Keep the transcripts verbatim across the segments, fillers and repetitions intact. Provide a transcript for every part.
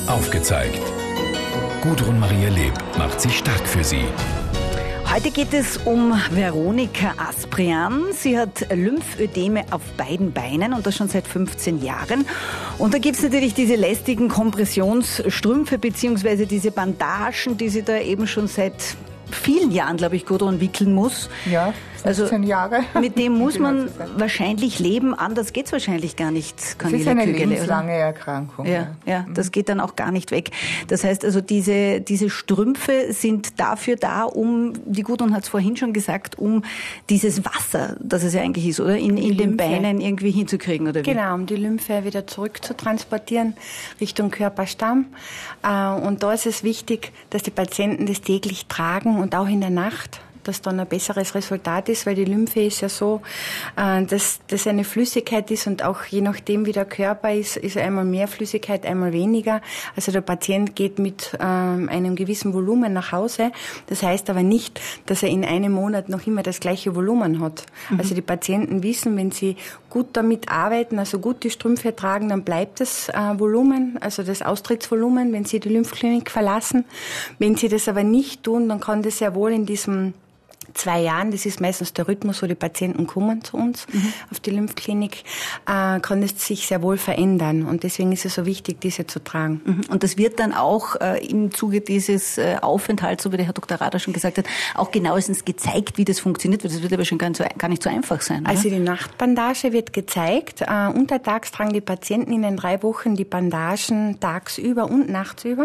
aufgezeigt. Gudrun Maria Leb macht sich stark für Sie. Heute geht es um Veronika Asprian. Sie hat Lymphödeme auf beiden Beinen und das schon seit fünfzehn Jahren. Und da gibt es natürlich diese lästigen Kompressionsstrümpfe bzw. diese Bandagen, die sie da eben schon seit vielen Jahren, glaube ich, Gudrun, wickeln muss. Ja, fünfzehn Jahre. Mit dem muss man wahrscheinlich leben. Anders geht es wahrscheinlich gar nicht, Cornelia Das ist eine Kügele, lebenslange Erkrankung. Ja, ja, das geht dann auch gar nicht weg. Das heißt also, diese, diese Strümpfe sind dafür da, um, die Gudrun hat es vorhin schon gesagt, um dieses Wasser, das es ja eigentlich ist, oder? In, in den Beinen irgendwie hinzukriegen, oder wie? Genau, um die Lymphe wieder zurück zu transportieren Richtung Körperstamm. Und da ist es wichtig, dass die Patienten das täglich tragen und auch in der Nacht, dass dann ein besseres Resultat ist, weil die Lymphe ist ja so, dass das eine Flüssigkeit ist und auch je nachdem, wie der Körper ist, ist einmal mehr Flüssigkeit, einmal weniger. Also der Patient geht mit ähm, einem gewissen Volumen nach Hause. Das heißt aber nicht, dass er in einem Monat noch immer das gleiche Volumen hat. Mhm. Also die Patienten wissen, wenn sie gut damit arbeiten, also gut die Strümpfe tragen, dann bleibt das äh, Volumen, also das Austrittsvolumen, wenn sie die Lymphklinik verlassen. Wenn sie das aber nicht tun, dann kann das sehr wohl in diesem zwei Jahren, das ist meistens der Rhythmus, wo die Patienten kommen zu uns mhm. auf die Lymphklinik, äh, kann es sich sehr wohl verändern. Und deswegen ist es so wichtig, diese zu tragen. Mhm. Und das wird dann auch äh, im Zuge dieses äh, Aufenthalts, so wie der Herr Doktor Rader schon gesagt hat, auch genauestens gezeigt, wie das funktioniert. Das wird aber schon gar nicht so, gar nicht so einfach sein. Oder? Also die Nachtbandage wird gezeigt. Äh, untertags tragen die Patienten in den drei Wochen die Bandagen tagsüber und nachtsüber.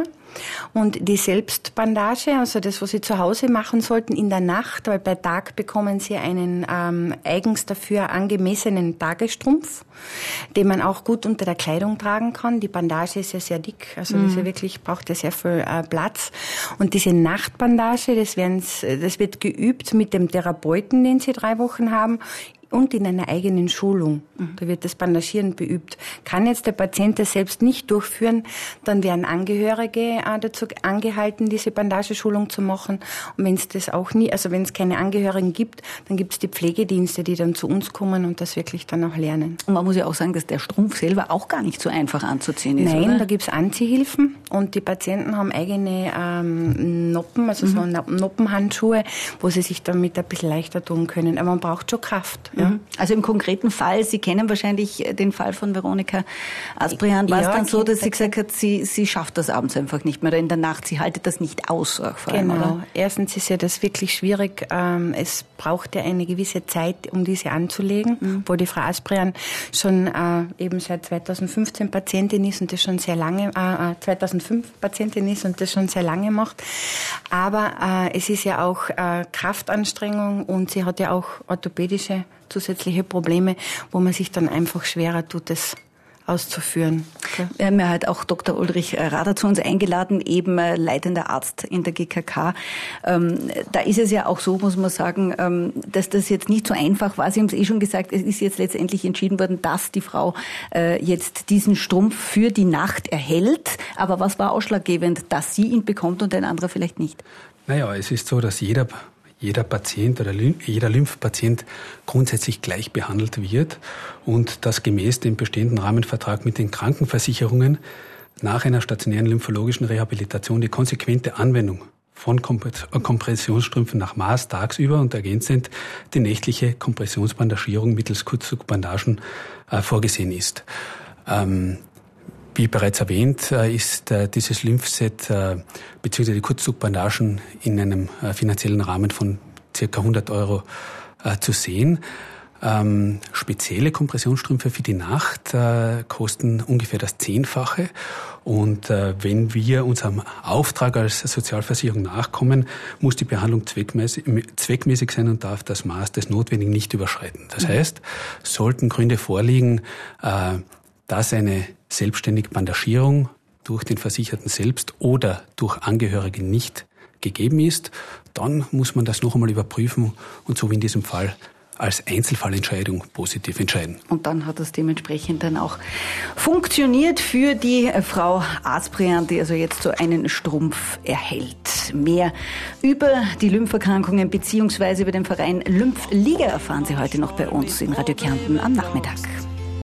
Und die Selbstbandage, also das, was Sie zu Hause machen sollten in der Nacht, weil bei Tag bekommen Sie einen ähm, eigens dafür angemessenen Tagesstrumpf, den man auch gut unter der Kleidung tragen kann. Die Bandage ist ja sehr dick, also mhm. das ist ja wirklich, braucht ja sehr viel äh, Platz. Und diese Nachtbandage, das, das wird geübt mit dem Therapeuten, den Sie drei Wochen haben, und in einer eigenen Schulung. Da wird das Bandagieren beübt. Kann jetzt der Patient das selbst nicht durchführen, dann werden Angehörige äh, dazu angehalten, diese Bandageschulung zu machen. Und wenn es das auch nie, also wenn es keine Angehörigen gibt, dann gibt es die Pflegedienste, die dann zu uns kommen und das wirklich dann auch lernen. Und man muss ja auch sagen, dass der Strumpf selber auch gar nicht so einfach anzuziehen ist, Nein, oder? Da gibt es Anziehhilfen und die Patienten haben eigene ähm, Noppen, also mhm. so Noppenhandschuhe, wo sie sich damit ein bisschen leichter tun können. Aber man braucht schon Kraft. Ja. Also im konkreten Fall, Sie kennen wahrscheinlich den Fall von Veronika Asprian, war es ja, dann so, dass sie gesagt hat, sie, sie schafft das abends einfach nicht mehr oder in der Nacht, sie haltet das nicht aus. Auch vor allem, genau. Oder? Erstens ist ja das wirklich schwierig. Es braucht ja eine gewisse Zeit, um diese anzulegen, mhm. wo die Frau Asprian schon äh, eben seit zweitausendfünfzehn Patientin ist und das schon sehr lange, äh, zweitausendfünf Patientin ist und das schon sehr lange macht. Aber äh, es ist ja auch äh, Kraftanstrengung und sie hat ja auch orthopädische zusätzliche Probleme, wo man sich dann einfach schwerer tut, das auszuführen. Okay. Wir haben ja halt auch Doktor Ulrich Rader zu uns eingeladen, eben äh, leitender Arzt in der G K K. Ähm, da ist es ja auch so, muss man sagen, ähm, dass das jetzt nicht so einfach war. Sie haben es eh schon gesagt, es ist jetzt letztendlich entschieden worden, dass die Frau äh, jetzt diesen Strumpf für die Nacht erhält. Aber was war ausschlaggebend, dass sie ihn bekommt und ein anderer vielleicht nicht? Naja, es ist so, dass jeder jeder Patient oder jeder Lymphpatient grundsätzlich gleich behandelt wird und dass gemäß dem bestehenden Rahmenvertrag mit den Krankenversicherungen nach einer stationären lymphologischen Rehabilitation die konsequente Anwendung von Kompressionsstrümpfen nach Maß tagsüber und ergänzend die nächtliche Kompressionsbandagierung mittels Kurzzugbandagen äh, vorgesehen ist. Ähm, Wie bereits erwähnt, ist dieses Lymphset bzw. die Kurzzugbandagen in einem finanziellen Rahmen von ca. hundert Euro zu sehen. Ähm, spezielle Kompressionsstrümpfe für die Nacht äh, kosten ungefähr das Zehnfache. Und äh, wenn wir unserem Auftrag als Sozialversicherung nachkommen, muss die Behandlung zweckmäßig, zweckmäßig sein und darf das Maß des Notwendigen nicht überschreiten. Das heißt, sollten Gründe vorliegen, äh, dass eine selbstständige Bandagierung durch den Versicherten selbst oder durch Angehörige nicht gegeben ist, dann muss man das noch einmal überprüfen und so wie in diesem Fall als Einzelfallentscheidung positiv entscheiden. Und dann hat das dementsprechend dann auch funktioniert für die Frau Asprian, die also jetzt so einen Strumpf erhält. Mehr über die Lympherkrankungen bzw. über den Verein Lymphliga erfahren Sie heute noch bei uns in Radio Kärnten am Nachmittag.